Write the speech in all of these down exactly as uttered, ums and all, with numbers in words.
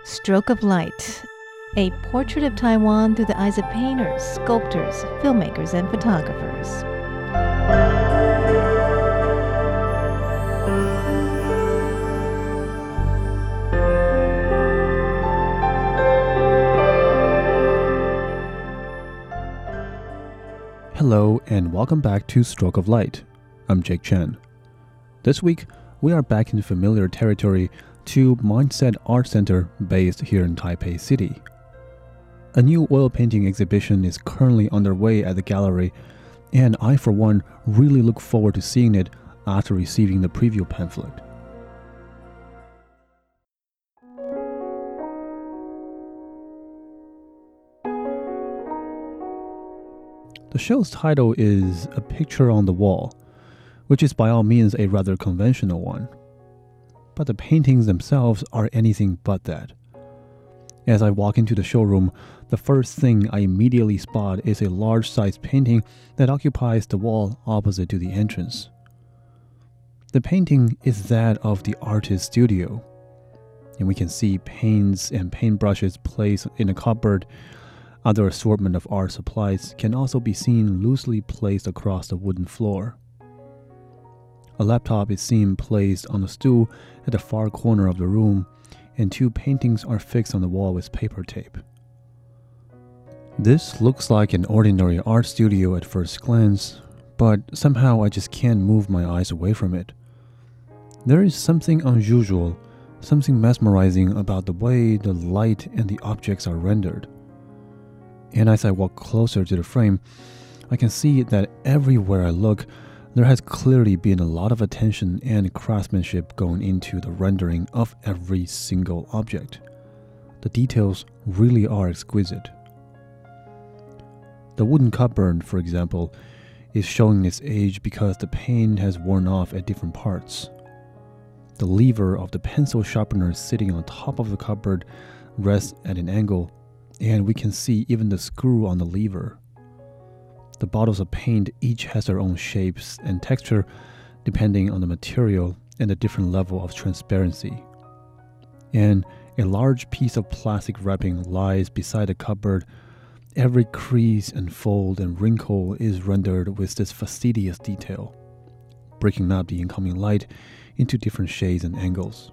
Stroke of Light, a portrait of Taiwan through the eyes of painters, sculptors, filmmakers, and photographers. Hello and welcome back to Stroke of Light. I'm Jake Chen. This week, we are back in familiar territory to Mindset Art Center based here in Taipei City. A new oil painting exhibition is currently underway at the gallery, and I for one really look forward to seeing it after receiving the preview pamphlet. The show's title is A Picture on the Wall, which is by all means a rather conventional one. But the paintings themselves are anything but that. As I walk into the showroom, the first thing I immediately spot is a large-sized painting that occupies the wall opposite to the entrance. The painting is that of the artist's studio, and we can see paints and paintbrushes placed in a cupboard. Other assortment of art supplies can also be seen loosely placed across the wooden floor. A laptop is seen placed on a stool at the far corner of the room, and two paintings are fixed on the wall with paper tape. This looks like an ordinary art studio at first glance, but somehow I just can't move my eyes away from it. There is something unusual, something mesmerizing about the way the light and the objects are rendered. And as I walk closer to the frame, I can see that everywhere I look, there has clearly been a lot of attention and craftsmanship going into the rendering of every single object. The details really are exquisite. The wooden cupboard, for example, is showing its age because the paint has worn off at different parts. The lever of the pencil sharpener sitting on top of the cupboard rests at an angle, and we can see even the screw on the lever. The bottles of paint each has their own shapes and texture depending on the material and the different level of transparency. And a large piece of plastic wrapping lies beside the cupboard. Every crease and fold and wrinkle is rendered with this fastidious detail, breaking up the incoming light into different shades and angles.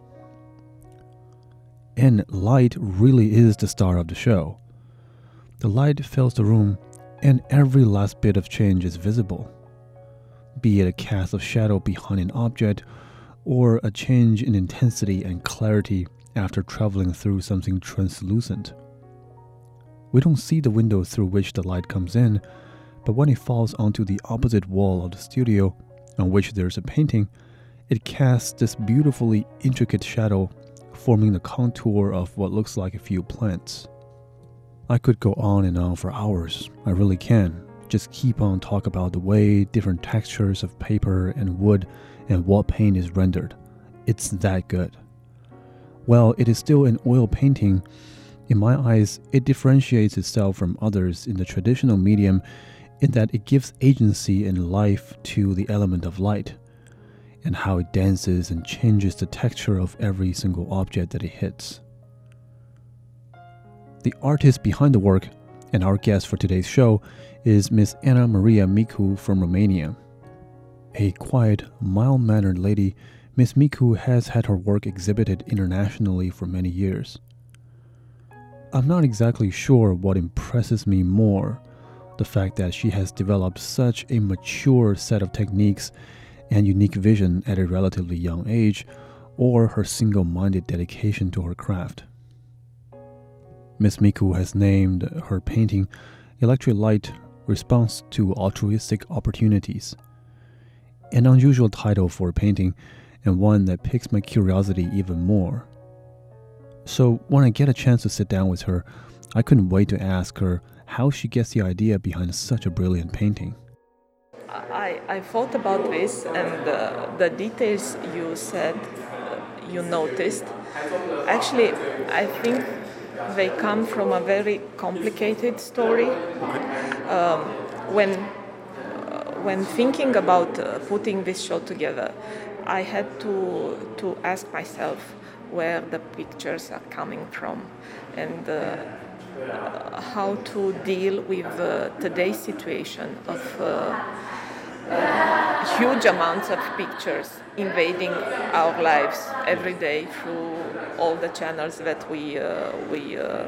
And light really is the star of the show. The light fills the room, and every last bit of change is visible, be it a cast of shadow behind an object or a change in intensity and clarity after traveling through something translucent. We don't see the window through which the light comes in, but when it falls onto the opposite wall of the studio, on which there's a painting, it casts this beautifully intricate shadow, forming the contour of what looks like a few plants. I could go on and on for hours, I really can. Just keep on talk about the way different textures of paper and wood and wall paint is rendered. It's that good. While it is still an oil painting, in my eyes, it differentiates itself from others in the traditional medium in that it gives agency and life to the element of light, and how it dances and changes the texture of every single object that it hits. The artist behind the work, and our guest for today's show, is Miss Ana Maria Micu from Romania. A quiet, mild-mannered lady, Miss Micu has had her work exhibited internationally for many years. I'm not exactly sure what impresses me more, the fact that she has developed such a mature set of techniques and unique vision at a relatively young age, or her single-minded dedication to her craft. Miss Micu has named her painting Electric Light Response to Altruistic Opportunities, an unusual title for a painting and one that piques my curiosity even more. So when I get a chance to sit down with her, I couldn't wait to ask her how she gets the idea behind such a brilliant painting. I, I thought about this, and uh, the details you said, uh, you noticed, actually, I think they come from a very complicated story. Um, when, uh, when thinking about uh, putting this show together, I had to, to ask myself, where the pictures are coming from, and uh, uh, how to deal with uh, today's situation of uh, uh, huge amounts of pictures invading our lives every day through all the channels that we uh, we uh,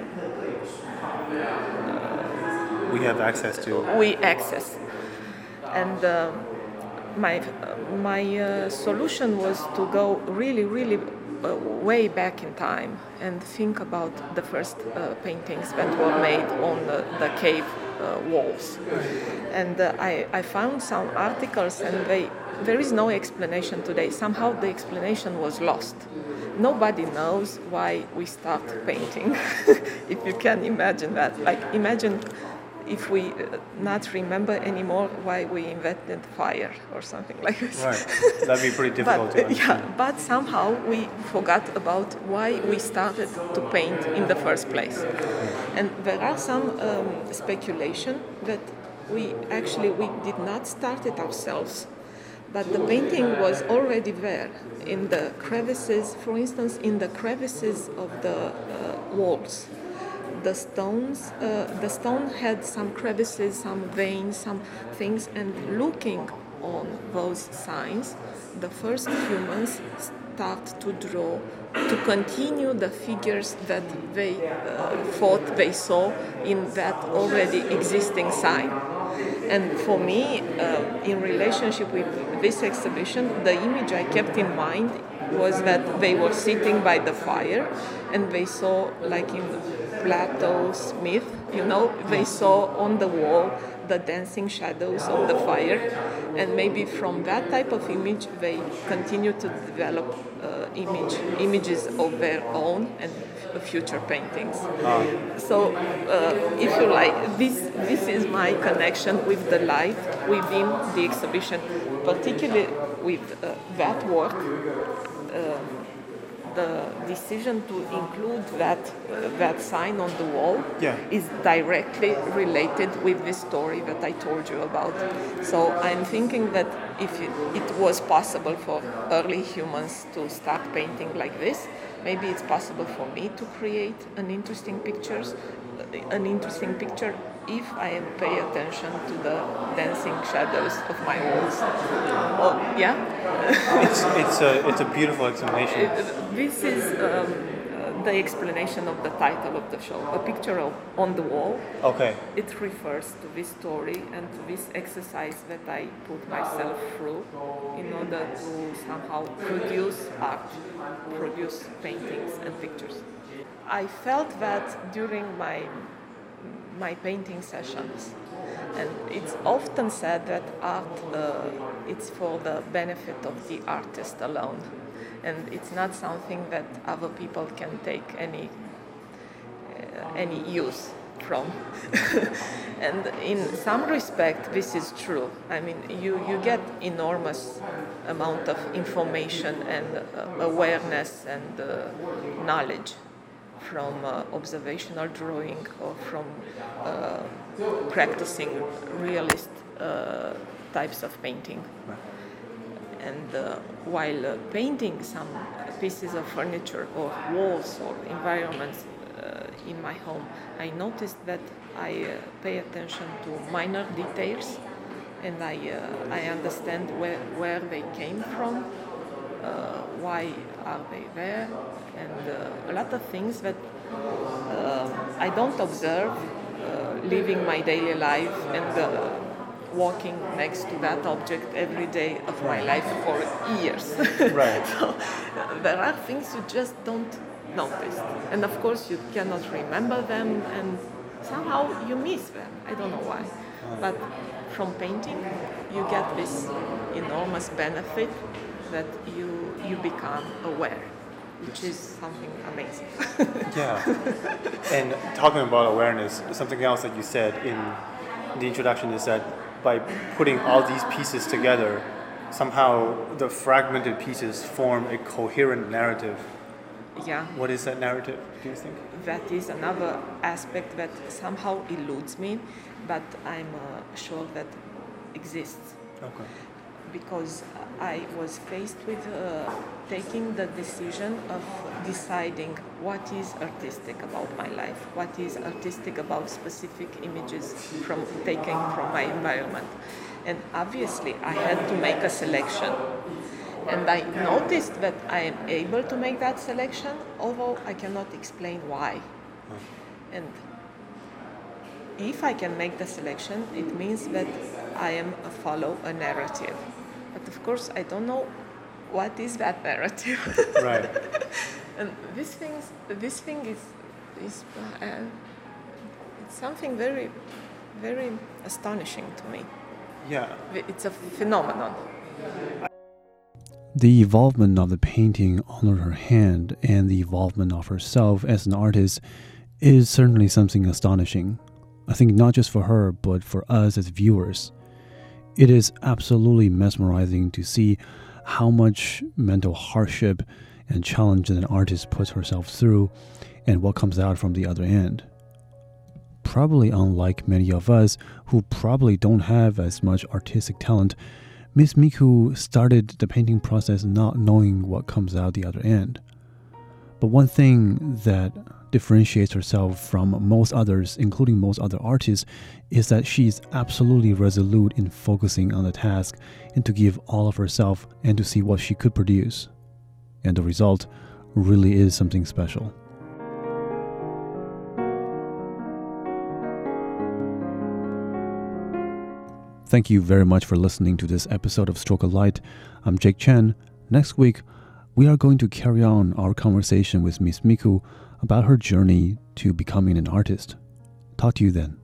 we have access to. We access, and uh, my my uh, solution was to go really, really uh, way back in time and think about the first uh, paintings that were made on the, the cave uh, walls. And uh, I, I found some articles, and they, there is no explanation today. Somehow the explanation was lost. Nobody knows why we start painting, if you can imagine that. Like, imagine if we uh, not remember anymore why we invented fire or something like this. Right, that'd be pretty difficult but, to understand. Yeah, but somehow we forgot about why we started to paint in the first place. And there are some um, speculation that we actually we did not start it ourselves, but the painting was already there in the crevices, for instance, in the crevices of the uh, walls. The stones, uh, the stone had some crevices, some veins, some things, and looking on those signs, the first humans start to draw, to continue the figures that they uh, thought they saw in that already existing sign. And for me, uh, in relationship with this exhibition, the image I kept in mind was that they were sitting by the fire, and they saw, like in Plato's myth, you know, they saw on the wall the dancing shadows of the fire, and maybe from that type of image they continue to develop uh, image images of their own and f- future paintings. Oh. So, uh, if you like, this this is my connection with the light within the exhibition, particularly with uh, that work. Uh, the decision to include that uh, that sign on the wall yeah. is directly related with this story that I told you about. So I'm thinking that if it, it was possible for early humans to start painting like this, maybe it's possible for me to create an interesting pictures, an interesting picture if I pay attention to the dancing shadows of my walls. Oh, yeah? it's it's a it's a beautiful explanation. It, this is um, uh, the explanation of the title of the show, a picture of, on the wall. Okay. It refers to this story and to this exercise that I put myself through in order to somehow produce art, produce paintings and pictures. I felt that during my my painting sessions, and it's often said that art uh, it's for the benefit of the artist alone, and it's not something that other people can take any uh, any use from. And in some respect this is true. I mean, you, you get enormous amount of information and uh, awareness and uh, knowledge from uh, observational drawing or from uh, practicing realist uh, types of painting. Right. And uh, while uh, painting some pieces of furniture or walls or environments uh, in my home, I noticed that I uh, pay attention to minor details, and I uh, I understand where, where they came from, uh, why are they there, and uh, a lot of things that uh, I don't observe uh, living my daily life and uh, walking next to that object every day of my life for years. Right. So uh, there are things you just don't notice, and of course you cannot remember them, and somehow you miss them. I don't know why, but from painting you get this enormous benefit that you you become aware, which is something amazing. Yeah. And talking about awareness, something else that you said in the introduction is that by putting all these pieces together, somehow the fragmented pieces form a coherent narrative. Yeah. What is that narrative, do you think? That is another aspect that somehow eludes me, but I'm uh, sure that exists. Okay. because I was faced with uh, taking the decision of deciding what is artistic about my life, what is artistic about specific images from taken from my environment. And obviously I had to make a selection. And I noticed that I am able to make that selection, although I cannot explain why. And if I can make the selection, it means that I am a follow a narrative. But of course, I don't know what is that narrative. Right. And this thing, this thing is, is uh, it's something very, very astonishing to me. Yeah. It's a phenomenon. The involvement of the painting under her hand and the involvement of herself as an artist is certainly something astonishing. I think not just for her, but for us as viewers. It is absolutely mesmerizing to see how much mental hardship and challenge that an artist puts herself through and what comes out from the other end. Probably unlike many of us who probably don't have as much artistic talent, Miss Miku started the painting process not knowing what comes out the other end. But one thing that differentiates herself from most others, including most other artists, is that she's absolutely resolute in focusing on the task and to give all of herself and to see what she could produce. And the result really is something special. Thank you very much for listening to this episode of Stroke of Light. I'm Jake Chen. Next week, we are going to carry on our conversation with Miss Miku about her journey to becoming an artist. Talk to you then.